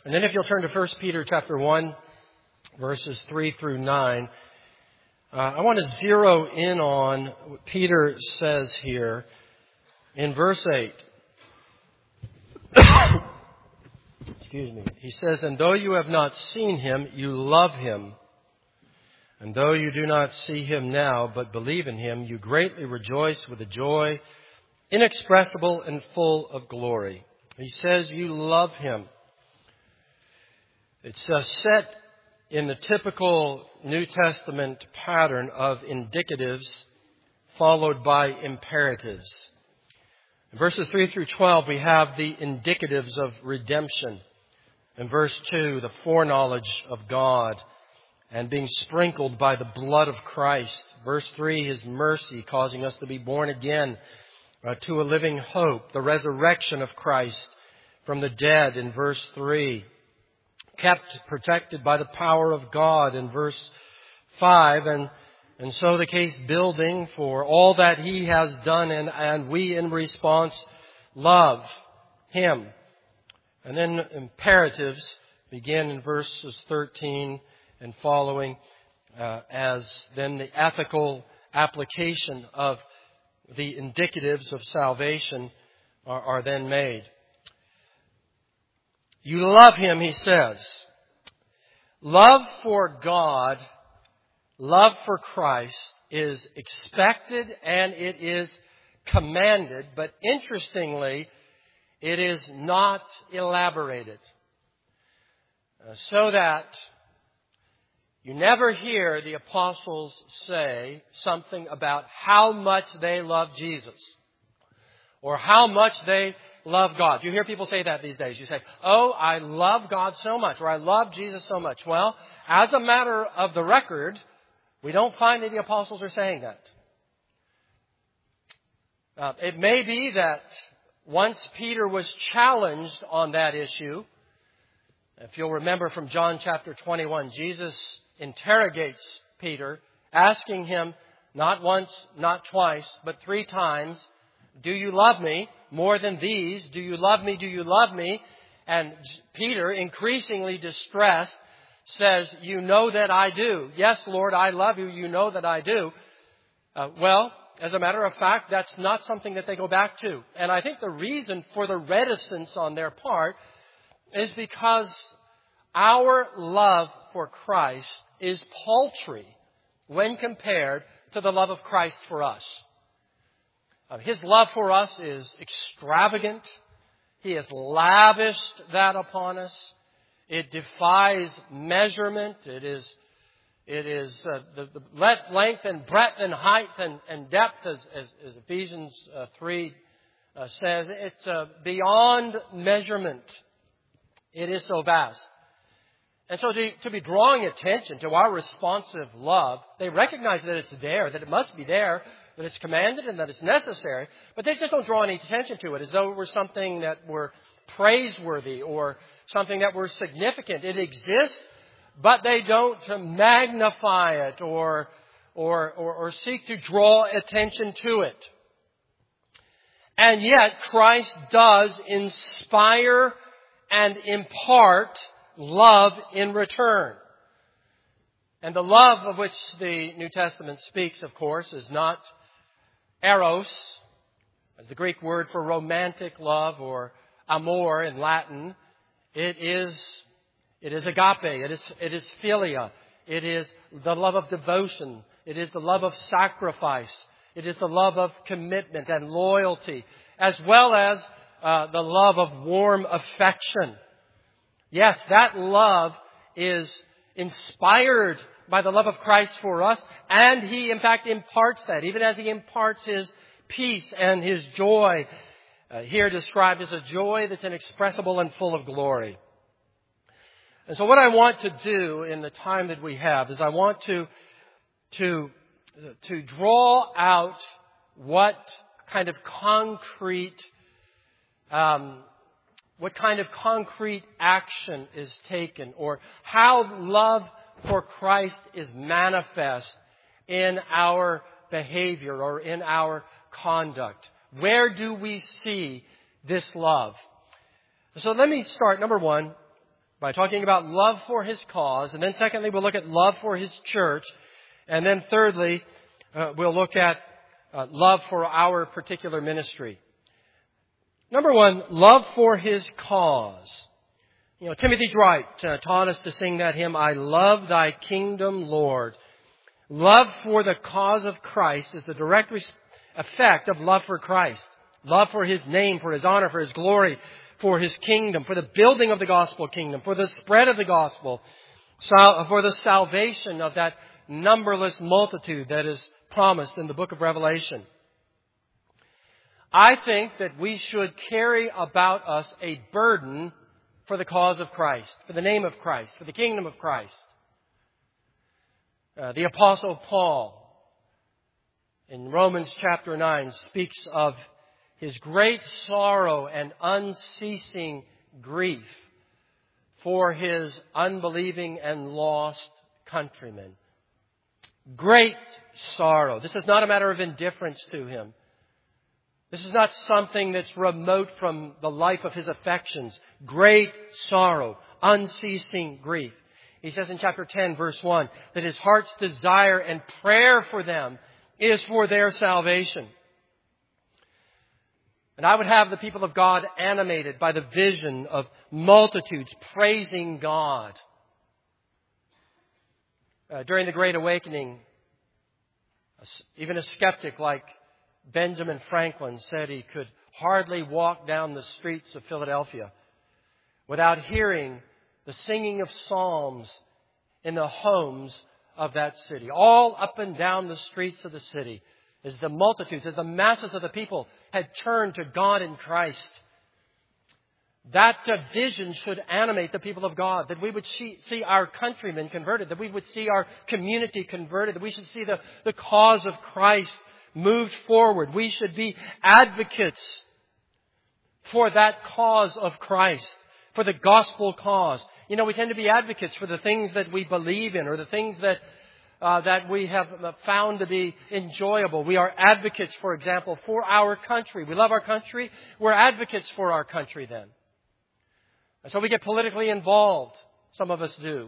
And then if you'll turn to 1 Peter chapter 1, verses 3 through 9, I want to zero in on what Peter says here in verse 8. Excuse me. He says, "And though you have not seen him, you love him. And though you do not see him now, but believe in him, you greatly rejoice with a joy inexpressible and full of glory." He says you love him. It's set in the typical New Testament pattern of indicatives followed by imperatives. In verses 3 through 12, we have the indicatives of redemption. In verse 2, the foreknowledge of God and being sprinkled by the blood of Christ. Verse 3, His mercy causing us to be born again to a living hope. The resurrection of Christ from the dead in verse 3. Kept protected by the power of God in verse 5. And so the case building for all that He has done and we in response love Him. And then imperatives begin in verses 13 and following as then the ethical application of the indicatives of salvation are then made. You love Him, he says. Love for God, love for Christ is expected and it is commanded, but interestingly, it is not elaborated. So that you never hear the apostles say something about how much they love Jesus or how much they love God. You hear people say that these days. You say, "Oh, I love God so much," or "I love Jesus so much." Well, as a matter of the record, we don't find that the apostles are saying that. It may be that once Peter was challenged on that issue, if you'll remember from John chapter 21, Jesus interrogates Peter, asking him not once, not twice, but 3 times, "Do you love me? More than these, do you love me? Do you love me?" And Peter, increasingly distressed, says, "You know that I do." "Yes, Lord, I love you. You know that I do." Well, as a matter of fact, that's not something that they go back to. And I think the reason for the reticence on their part is because our love for Christ is paltry when compared to the love of Christ for us. His love for us is extravagant. He has lavished that upon us. It defies measurement. It is the length and breadth and height and depth, as Ephesians 3 says. It's beyond measurement. It is so vast. And so to be drawing attention to our responsive love, they recognize that it's there, that it must be there, that it's commanded and that it's necessary, but they just don't draw any attention to it as though it were something that were praiseworthy or something that were significant. It exists, but they don't magnify it or seek to draw attention to it. And yet Christ does inspire and impart love in return. And the love of which the New Testament speaks, of course, is not eros, as the Greek word for romantic love, or amor in Latin. It is agape. It is philia. It is the love of devotion. It is the love of sacrifice. It is the love of commitment and loyalty, as well as the love of warm affection. Yes, that love is inspired by the love of Christ for us, and He, in fact, imparts that, even as He imparts His peace and His joy, here described as a joy that's inexpressible and full of glory. And so what I want to do in the time that we have is I want to draw out what kind of concrete action is taken, or how love for Christ is manifest in our behavior or in our conduct. Where do we see this love? So let me start, number one, by talking about love for His cause. And then secondly, we'll look at love for His church. And then thirdly, we'll look at love for our particular ministry. Number one, love for His cause. You know, Timothy Dwight taught us to sing that hymn, I love Thy kingdom, Lord. Love for the cause of Christ is the direct effect of love for Christ. Love for His name, for His honor, for His glory, for His kingdom, for the building of the gospel kingdom, for the spread of the gospel, for the salvation of that numberless multitude that is promised in the book of Revelation. I think that we should carry about us a burden for the cause of Christ, for the name of Christ, for the kingdom of Christ. The Apostle Paul, in Romans chapter 9, speaks of his great sorrow and unceasing grief for his unbelieving and lost countrymen. Great sorrow. This is not a matter of indifference to him. This is not something that's remote from the life of his affections. Great sorrow, unceasing grief. He says in chapter 10, verse 1, that his heart's desire and prayer for them is for their salvation. And I would have the people of God animated by the vision of multitudes praising God. During the Great Awakening, even a skeptic like Benjamin Franklin said he could hardly walk down the streets of Philadelphia without hearing the singing of psalms in the homes of that city. All up and down the streets of the city as the multitudes, as the masses of the people had turned to God in Christ. That vision should animate the people of God, that we would see our countrymen converted, that we would see our community converted, that we should see the cause of Christ moved forward. We should be advocates for that cause of Christ, for the gospel cause. You know, we tend to be advocates for the things that we believe in or the things that we have found to be enjoyable. We are advocates, for example, for our country. We love our country. We're advocates for our country then. And so we get politically involved. Some of us do.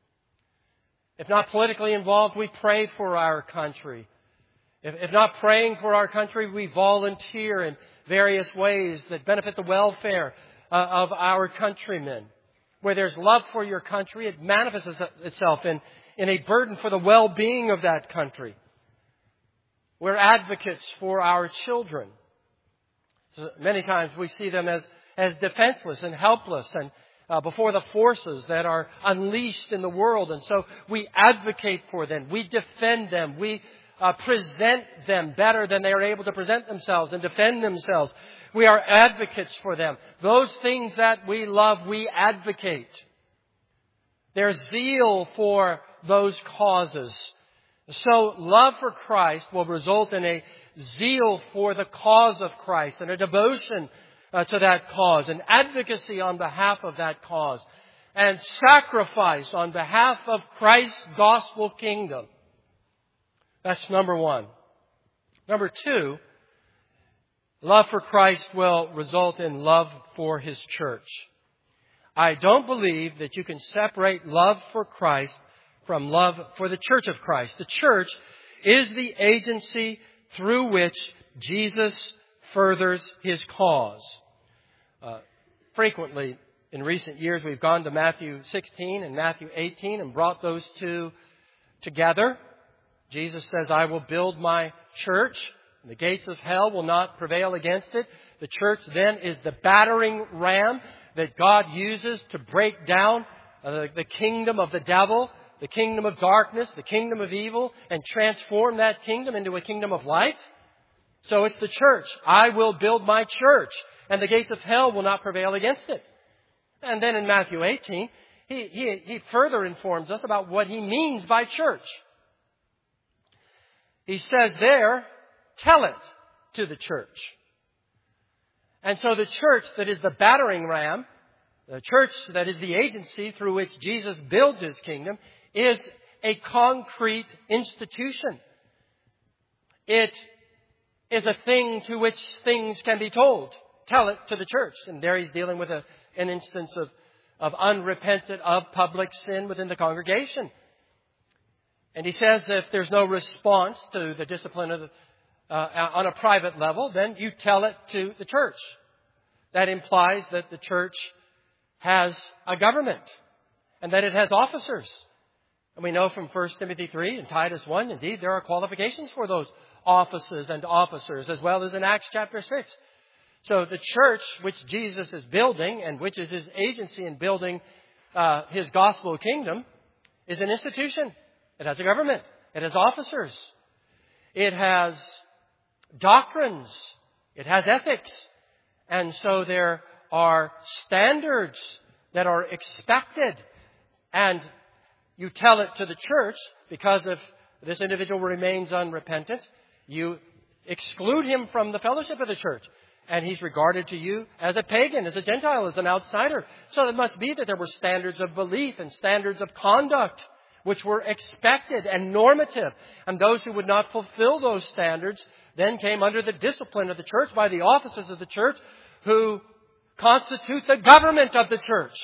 If not politically involved, we pray for our country. If not praying for our country, we volunteer in various ways that benefit the welfare of our countrymen. Where there's love for your country, it manifests itself in a burden for the well-being of that country. We're advocates for our children. So many times we see them as defenseless and helpless and before the forces that are unleashed in the world. And so we advocate for them. We defend them. We present them better than they are able to present themselves and defend themselves. We are advocates for them. Those things that we love, we advocate. There's zeal for those causes. So love for Christ will result in a zeal for the cause of Christ and a devotion to that cause, an advocacy on behalf of that cause, and sacrifice on behalf of Christ's gospel kingdom. That's number one. Number two, love for Christ will result in love for His church. I don't believe that you can separate love for Christ from love for the church of Christ. The church is the agency through which Jesus furthers His cause. Frequently, in recent years, we've gone to Matthew 16 and Matthew 18 and brought those two together. Jesus says, I will build my church, and the gates of hell will not prevail against it. The church then is the battering ram that God uses to break down the kingdom of the devil, the kingdom of darkness, the kingdom of evil, and transform that kingdom into a kingdom of light. So it's the church. I will build my church, and the gates of hell will not prevail against it. And then in Matthew 18, he further informs us about what he means by church. He says there, tell it to the church. And so the church that is the battering ram, the church that is the agency through which Jesus builds His kingdom, is a concrete institution. It is a thing to which things can be told. Tell it to the church. And there he's dealing with an instance of unrepentant, of public sin within the congregation. And he says if there's no response to the discipline of on a private level, then you tell it to the church. That implies that the church has a government and that it has officers. And we know from 1 Timothy 3 and Titus 1, indeed, there are qualifications for those offices and officers, as well as in Acts chapter 6. So the church, which Jesus is building, and which is his agency in building his gospel kingdom, is an institution. It has a government. It has officers. It has doctrines. It has ethics. And so there are standards that are expected. And you tell it to the church, because if this individual remains unrepentant, you exclude him from the fellowship of the church. And he's regarded to you as a pagan, as a Gentile, as an outsider. So it must be that there were standards of belief and standards of conduct which were expected and normative. And those who would not fulfill those standards then came under the discipline of the church by the officers of the church, who constitute the government of the church.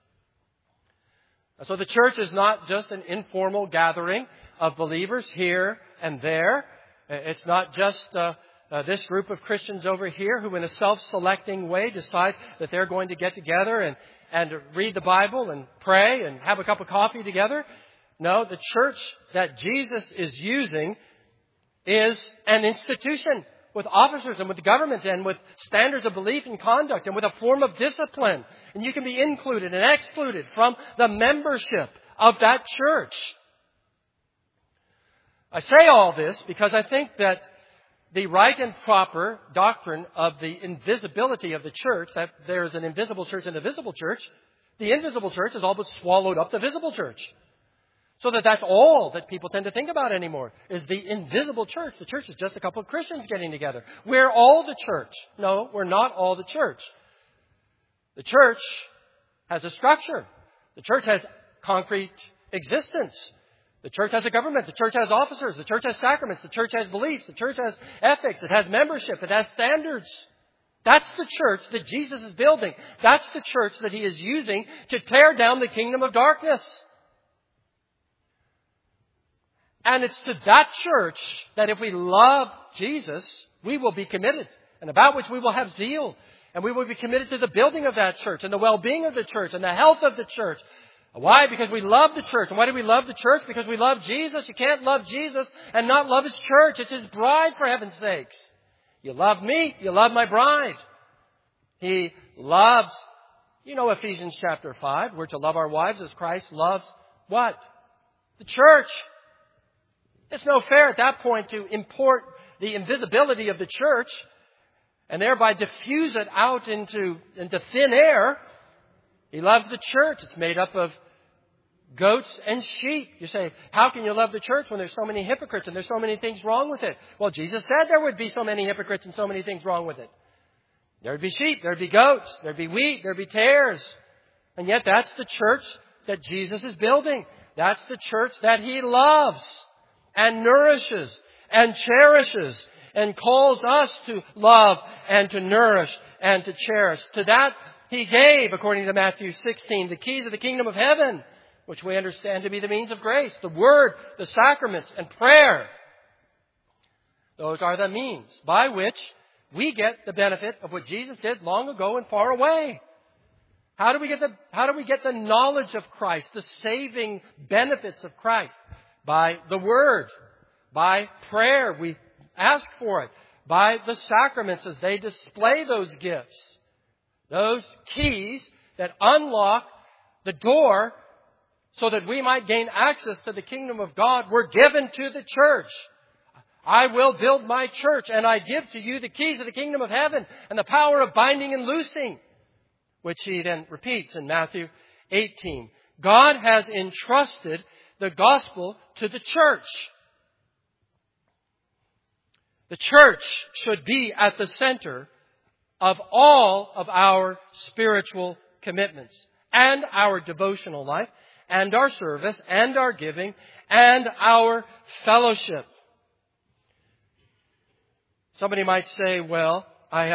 So the church is not just an informal gathering of believers here and there. It's not just this group of Christians over here who in a self-selecting way decide that they're going to get together and read the Bible and pray and have a cup of coffee together. No, the church that Jesus is using is an institution with officers and with government and with standards of belief and conduct and with a form of discipline. And you can be included and excluded from the membership of that church. I say all this because I think that the right and proper doctrine of the invisibility of the church, that there is an invisible church and a visible church, the invisible church has all but swallowed up the visible church. So that's all that people tend to think about anymore, is the invisible church. The church is just a couple of Christians getting together. We're all the church. No, we're not all the church. The church has a structure. The church has concrete existence. The church has a government. The church has officers. The church has sacraments. The church has beliefs. The church has ethics. It has membership. It has standards. That's the church that Jesus is building. That's the church that he is using to tear down the kingdom of darkness. And it's to that church that if we love Jesus, we will be committed, and about which we will have zeal. And we will be committed to the building of that church and the well-being of the church and the health of the church. Why? Because we love the church. And why do we love the church? Because we love Jesus. You can't love Jesus and not love his church. It's his bride, for heaven's sakes. You love me, you love my bride. He loves, Ephesians chapter 5, we're to love our wives as Christ loves what? The church. It's no fair at that point to import the invisibility of the church and thereby diffuse it out into thin air. He loves the church. It's made up of goats and sheep. You say, how can you love the church when there's so many hypocrites and there's so many things wrong with it? Well, Jesus said there would be so many hypocrites and so many things wrong with it. There'd be sheep, there'd be goats, there'd be wheat, there'd be tares. And yet that's the church that Jesus is building. That's the church that he loves and nourishes and cherishes and calls us to love and to nourish and to cherish. To that he gave, according to Matthew 16, the keys of the kingdom of heaven, which we understand to be the means of grace, the word, the sacraments, and prayer. Those are the means by which we get the benefit of what Jesus did long ago and far away. How do we get the knowledge of Christ, the saving benefits of Christ? By the Word, by prayer, we ask for it, by the sacraments as they display those gifts. Those keys that unlock the door so that we might gain access to the kingdom of God were given to the church. I will build my church, and I give to you the keys of the kingdom of heaven and the power of binding and loosing, which he then repeats in Matthew 18. God has entrusted the gospel to the church. The church should be at the center of all of our spiritual commitments and our devotional life and our service and our giving and our fellowship. Somebody might say, well, I have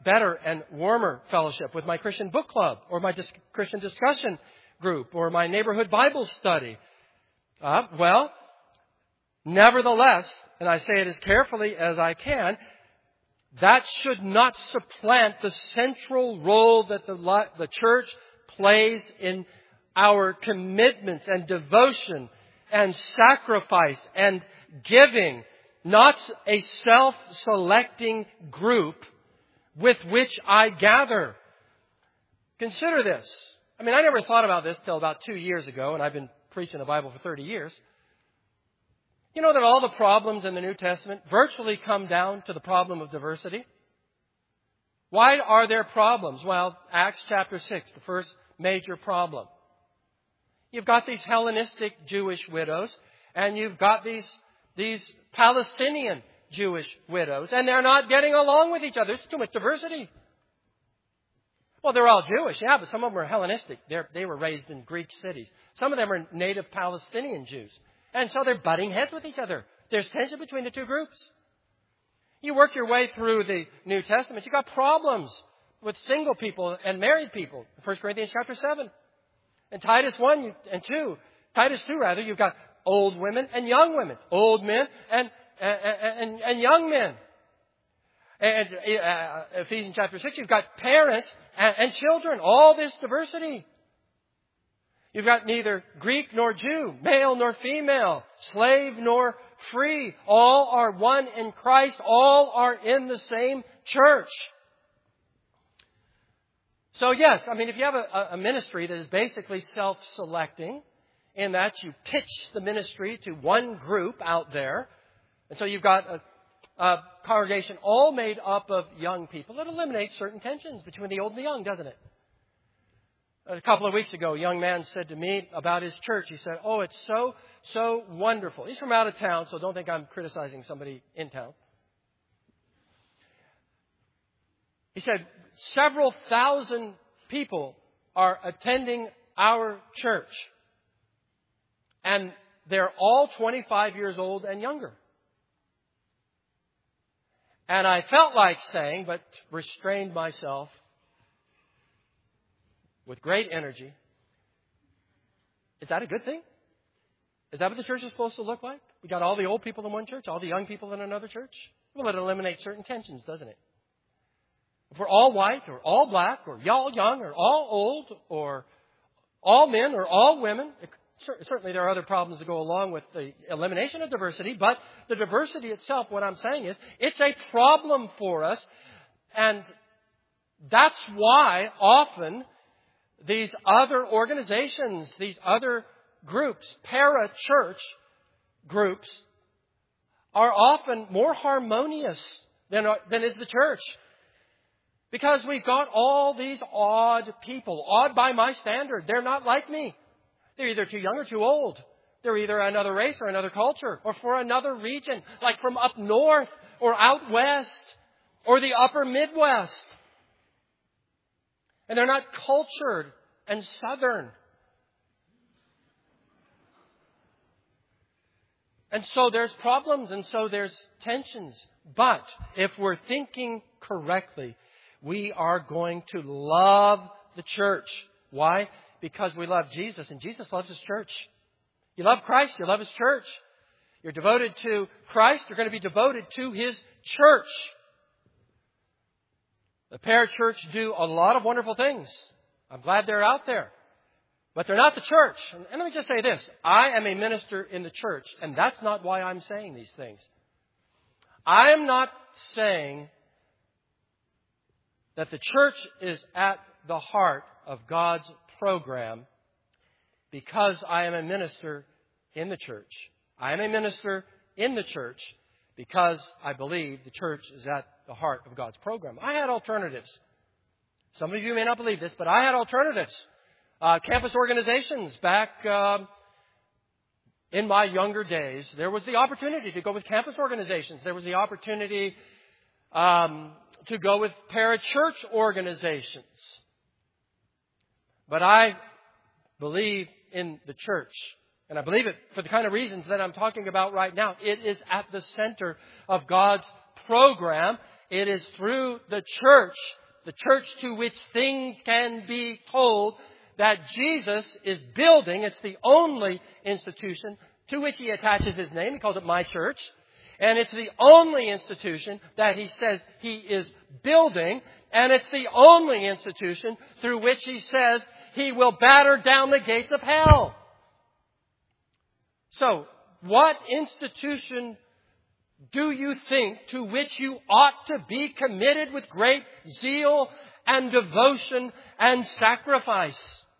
better and warmer fellowship with my Christian book club or my Christian discussion group or my neighborhood Bible study? Well, nevertheless, and I say it as carefully as I can, that should not supplant the central role that the church plays in our commitment and devotion and sacrifice and giving, not a self-selecting group with which I gather. Consider this. I never thought about this till about 2 years ago, and I've been preaching the Bible for 30 years. You know that all the problems in the New Testament virtually come down to the problem of diversity? Why are there problems? Well, Acts chapter 6, the first major problem. You've got these Hellenistic Jewish widows, and you've got these Palestinian Jewish widows, and they're not getting along with each other. There's too much diversity. Well, they're all Jewish, yeah, but some of them are Hellenistic. They were raised in Greek cities. Some of them are native Palestinian Jews. And so they're butting heads with each other. There's tension between the two groups. You work your way through the New Testament, you've got problems with single people and married people. 1 Corinthians chapter 7. And Titus 1 and 2. Titus 2, rather, you've got old women and young women. Old men and young men. And Ephesians chapter 6, you've got parents and children. All this diversity. You've got neither Greek nor Jew, male nor female, slave nor free. All are one in Christ. All are in the same church. So yes, if you have a ministry that is basically self-selecting, in that you pitch the ministry to one group out there, and so you've got a congregation all made up of young people, it eliminates certain tensions between the old and the young, doesn't it? A couple of weeks ago, a young man said to me about his church, he said, "Oh, it's so wonderful." He's from out of town, so don't think I'm criticizing somebody in town. He said, "Several thousand people are attending our church, and they're all 25 years old and younger." And I felt like saying, but restrained myself with great energy, is that a good thing? Is that what the church is supposed to look like? We got all the old people in one church, all the young people in another church? Well, it eliminates certain tensions, doesn't it? If we're all white or all black or all young or all old or all men or all women, certainly there are other problems that go along with the elimination of diversity, but the diversity itself, what I'm saying is, it's a problem for us, and that's why often these other organizations, these other groups, para-church groups, are often more harmonious than is the church. Because we've got all these odd people, odd by my standard. They're not like me. They're either too young or too old. They're either another race or another culture or for another region, like from up north or out west or the upper Midwest. And they're not cultured and southern. And so there's problems and so there's tensions. But if we're thinking correctly, we are going to love the church. Why? Because we love Jesus and Jesus loves His church. You love Christ, you love His church. You're devoted to Christ, you're going to be devoted to His church. The parachurch do a lot of wonderful things. I'm glad they're out there. But they're not the church. And let me just say this. I am a minister in the church, and that's not why I'm saying these things. I am not saying that the church is at the heart of God's program because I am a minister in the church. I am a minister in the church because I believe the church is at the heart of God's program. I had alternatives. Some of you may not believe this, but I had alternatives. Campus organizations back in my younger days, there was the opportunity to go with campus organizations. There was the opportunity to go with parachurch organizations. But I believe in the church. And I believe it for the kind of reasons that I'm talking about right now. It is at the center of God's program. It is through the church the church to which things can be told that Jesus is building. It's the only institution to which He attaches His name. He calls it my church. And it's the only institution that He says He is building. And it's the only institution through which He says He will batter down the gates of hell. So, what institution do you think to which you ought to be committed with great zeal and devotion and sacrifice?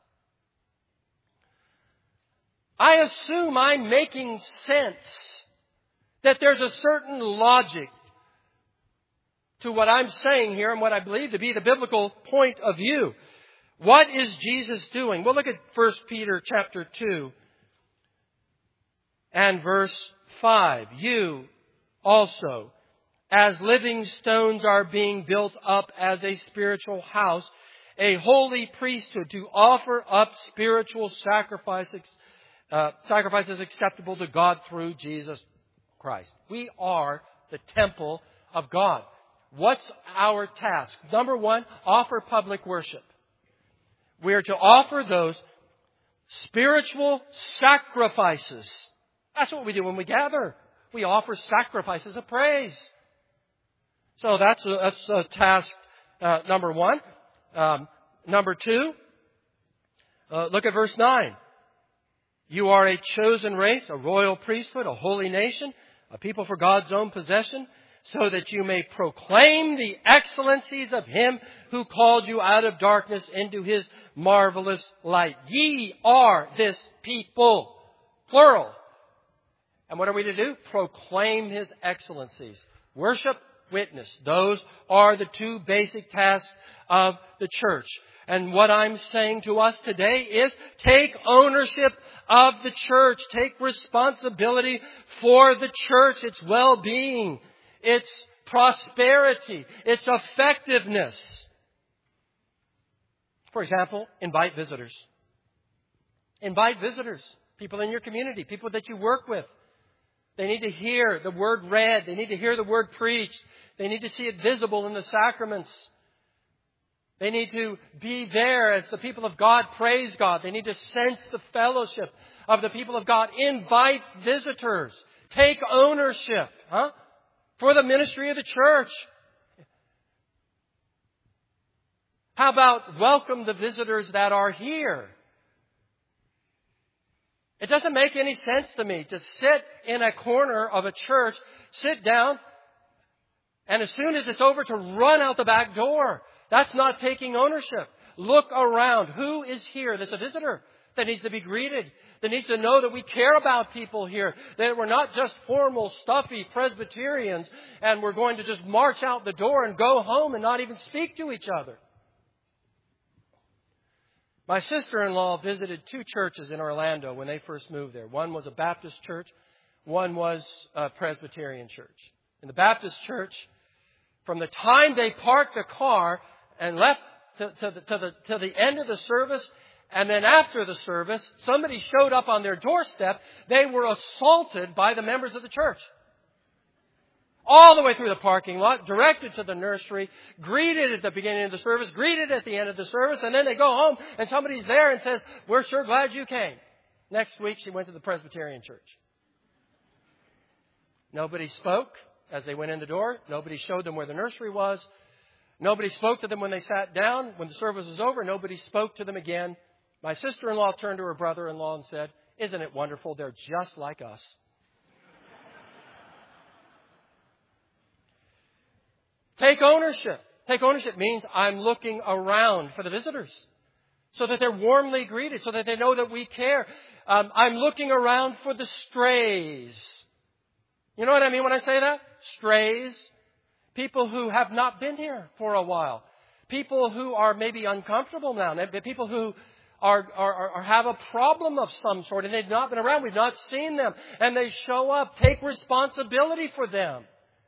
I assume I'm making sense, that there's a certain logic to what I'm saying here and what I believe to be the biblical point of view. What is Jesus doing? Well, look at 1 Peter chapter 2 and verse 5. You also, as living stones, are being built up as a spiritual house, a holy priesthood, to offer up spiritual sacrifices acceptable to God through Jesus Christ. We are the temple of God. What's our task? Number one, offer public worship. We are to offer those spiritual sacrifices. That's what we do when we gather. We offer sacrifices of praise. So that's task number one. Number two, look at verse 9. You are a chosen race, a royal priesthood, a holy nation, a people for God's own possession, so that you may proclaim the excellencies of Him who called you out of darkness into His marvelous light. Ye are this people, plural. And what are we to do? Proclaim His excellencies. Worship, witness. Those are the two basic tasks of the church. And what I'm saying to us today is take ownership of the church. Take responsibility for the church, its well-being, its prosperity, its effectiveness. For example, invite visitors. Invite visitors. People in your community, people that you work with. They need to hear the Word read. They need to hear the Word preached. They need to see it visible in the sacraments. They need to be there as the people of God praise God. They need to sense the fellowship of the people of God. Invite visitors. Take ownership for the ministry of the church. How about welcome the visitors that are here? It doesn't make any sense to me to sit in a corner of a church, sit down, and as soon as it's over to run out the back door. That's not taking ownership. Look around. Who is here that's a visitor that needs to be greeted? That needs to know that we care about people here. That we're not just formal, stuffy Presbyterians and we're going to just march out the door and go home and not even speak to each other. My sister-in-law visited two churches in Orlando when they first moved there. One was a Baptist church. One was a Presbyterian church. In the Baptist church, from the time they parked the car and left to the end of the service, and then after the service, somebody showed up on their doorstep. They were assaulted by the members of the church. All the way through the parking lot, directed to the nursery, greeted at the beginning of the service, greeted at the end of the service, and then they go home and somebody's there and says, "We're sure glad you came." Next week, she went to the Presbyterian church. Nobody spoke as they went in the door. Nobody showed them where the nursery was. Nobody spoke to them when they sat down. When the service was over, nobody spoke to them again. My sister-in-law turned to her brother-in-law and said, "Isn't it wonderful? They're just like us." Take ownership. Take ownership means I'm looking around for the visitors so that they're warmly greeted, so that they know that we care. I'm looking around for the strays. You know what I mean when I say that? Strays. People who have not been here for a while. People who are maybe uncomfortable now. People who have a problem of some sort and they've not been around. We've not seen them. And they show up. Take responsibility for them.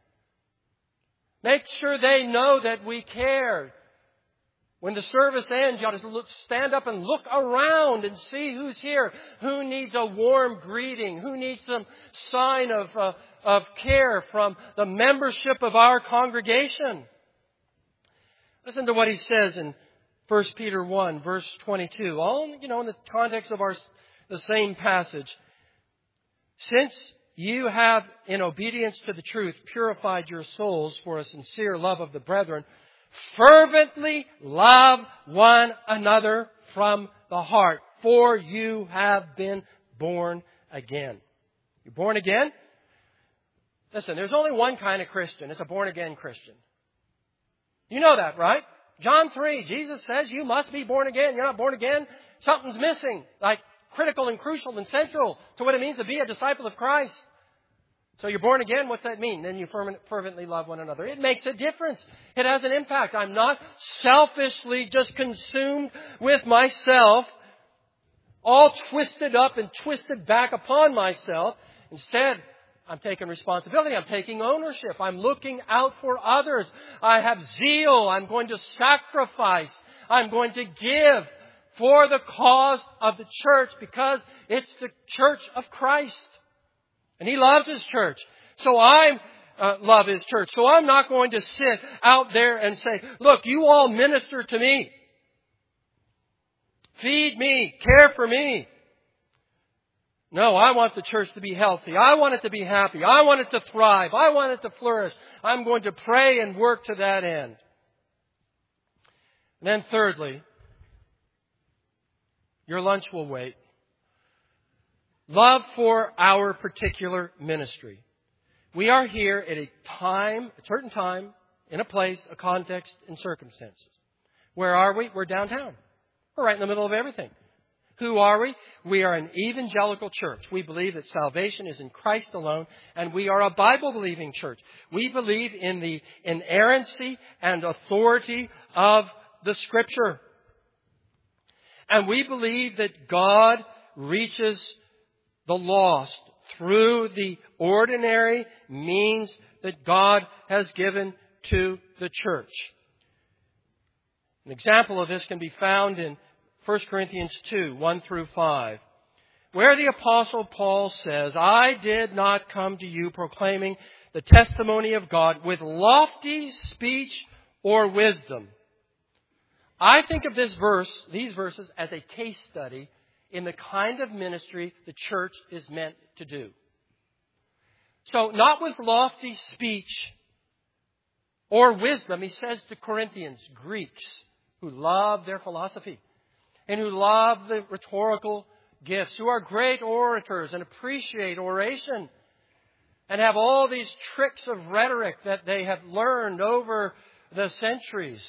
Make sure they know that we care. When the service ends, you ought to stand up and look around and see who's here. Who needs a warm greeting? Who needs some sign of care from the membership of our congregation? Listen to what he says in 1 Peter 1, verse 22. All, in the context of the same passage. Since you have, in obedience to the truth, purified your souls for a sincere love of the brethren, fervently love one another from the heart, for you have been born again. You're born again? Listen, there's only one kind of Christian. It's a born-again Christian. You know that, right? John 3, Jesus says you must be born again. You're not born again. Something's missing, like critical and crucial and central to what it means to be a disciple of Christ. So you're born again. What's that mean? Then you fervently love one another. It makes a difference. It has an impact. I'm not selfishly just consumed with myself, all twisted up and twisted back upon myself. Instead, I'm taking responsibility. I'm taking ownership. I'm looking out for others. I have zeal. I'm going to sacrifice. I'm going to give for the cause of the church because it's the church of Christ. And He loves His church. So I love His church. So I'm not going to sit out there and say, look, you all minister to me. Feed me. Care for me. No, I want the church to be healthy. I want it to be happy. I want it to thrive. I want it to flourish. I'm going to pray and work to that end. And then thirdly, your lunch will wait. Love for our particular ministry. We are here at a certain time, in a place, a context, and circumstances. Where are we? We're downtown. We're right in the middle of everything. Who are we? We are an evangelical church. We believe that salvation is in Christ alone, and we are a Bible-believing church. We believe in the inerrancy and authority of the Scripture. And we believe that God reaches the lost through the ordinary means that God has given to the church. An example of this can be found in 1 Corinthians 2, 1 through 5, where the Apostle Paul says, I did not come to you proclaiming the testimony of God with lofty speech or wisdom. I think of these verses as a case study in the kind of ministry the church is meant to do. So, not with lofty speech or wisdom, he says to Corinthians, Greeks, who love their philosophy and who love the rhetorical gifts, who are great orators and appreciate oration and have all these tricks of rhetoric that they have learned over the centuries.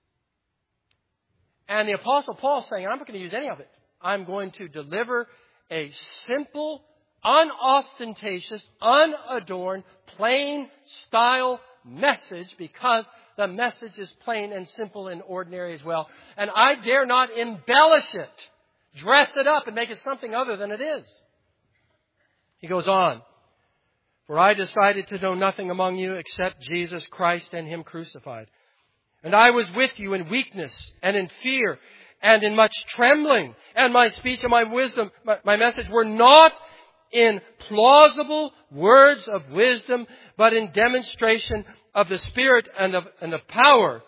And the Apostle Paul is saying, I'm not going to use any of it. I'm going to deliver a simple, unostentatious, unadorned, plain style message because the message is plain and simple and ordinary as well. And I dare not embellish it, dress it up and make it something other than it is. He goes on, for I decided to know nothing among you except Jesus Christ and Him crucified. And I was with you in weakness and in fear and in much trembling. And my speech and my wisdom, my message were not in plausible words of wisdom, but in demonstration of the Spirit and of power,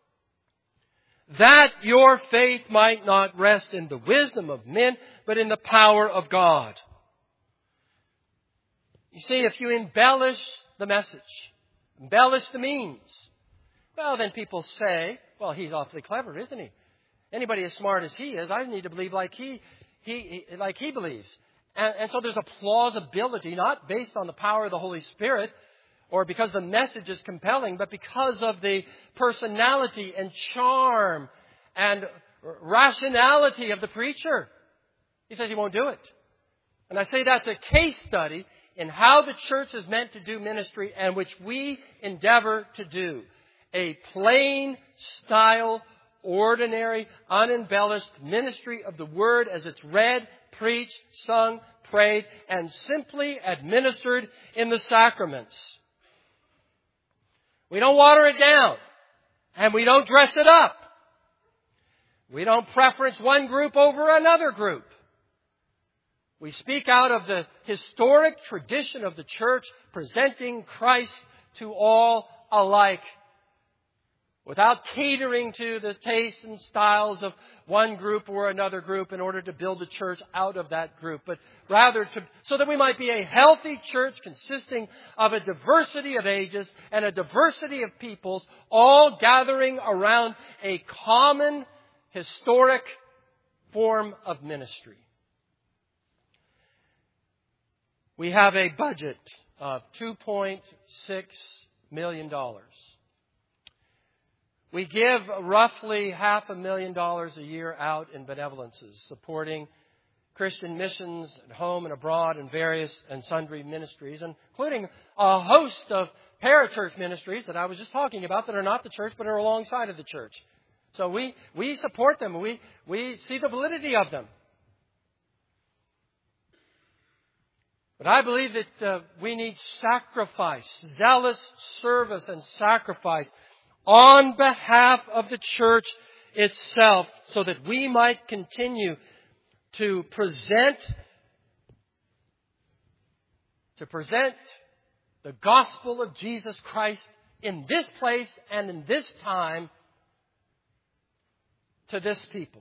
that your faith might not rest in the wisdom of men, but in the power of God. You see, if you embellish the message, embellish the means, well, then people say, well, he's awfully clever, isn't he? Anybody as smart as he is, I need to believe like he believes. And so there's a plausibility, not based on the power of the Holy Spirit or because the message is compelling, but because of the personality and charm and rationality of the preacher. He says he won't do it. And I say that's a case study in how the church is meant to do ministry and which we endeavor to do. A plain style, ordinary, unembellished ministry of the Word as it's read, preached, sung, prayed, and simply administered in the sacraments. We don't water it down, and we don't dress it up. We don't preference one group over another group. We speak out of the historic tradition of the church, presenting Christ to all alike. without catering to the tastes and styles of one group or another group in order to build a church out of that group, but rather so that we might be a healthy church consisting of a diversity of ages and a diversity of peoples, all gathering around a common historic form of ministry. We have a budget of $2.6 million. We give roughly $500,000 a year out in benevolences, supporting Christian missions at home and abroad in various and sundry ministries, including a host of parachurch ministries that I was just talking about that are not the church but are alongside of the church. So we support them. We see the validity of them. But I believe that we need sacrifice, zealous service and sacrifice on behalf of the church itself, so that we might continue to present the gospel of Jesus Christ in this place and in this time to this people.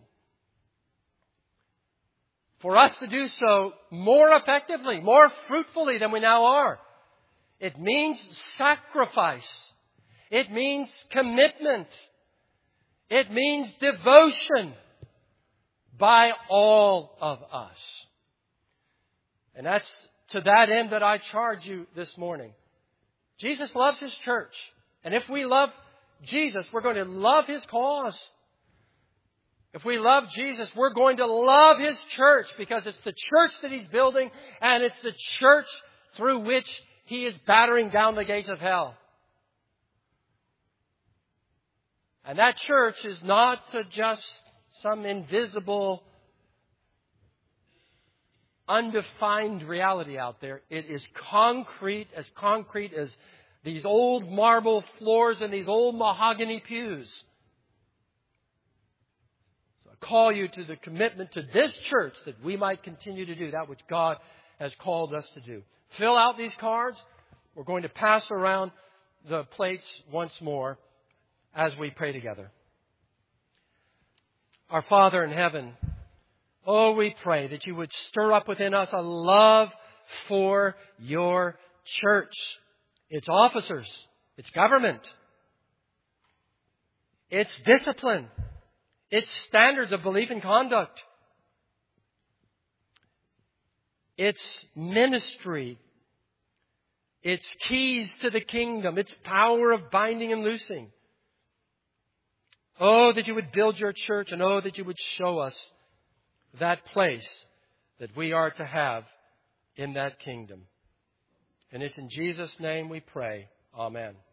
For us to do so more effectively, more fruitfully than we now are, it means sacrifice. It means commitment. It means devotion by all of us. And that's to that end that I charge you this morning. Jesus loves His church. And if we love Jesus, we're going to love His cause. If we love Jesus, we're going to love His church, because it's the church that He's building, and it's the church through which He is battering down the gates of hell. And that church is not just some invisible, undefined reality out there. It is concrete as these old marble floors and these old mahogany pews. So I call you to the commitment to this church, that we might continue to do that which God has called us to do. Fill out these cards. We're going to pass around the plates once more as we pray together. Our Father in heaven, we pray that you would stir up within us a love for your church, its officers, its government, its discipline, its standards of belief and conduct, its ministry, its keys to the kingdom, its power of binding and loosing. Oh, that you would build your church, and oh, that you would show us that place that we are to have in that kingdom. And it's in Jesus' name we pray. Amen.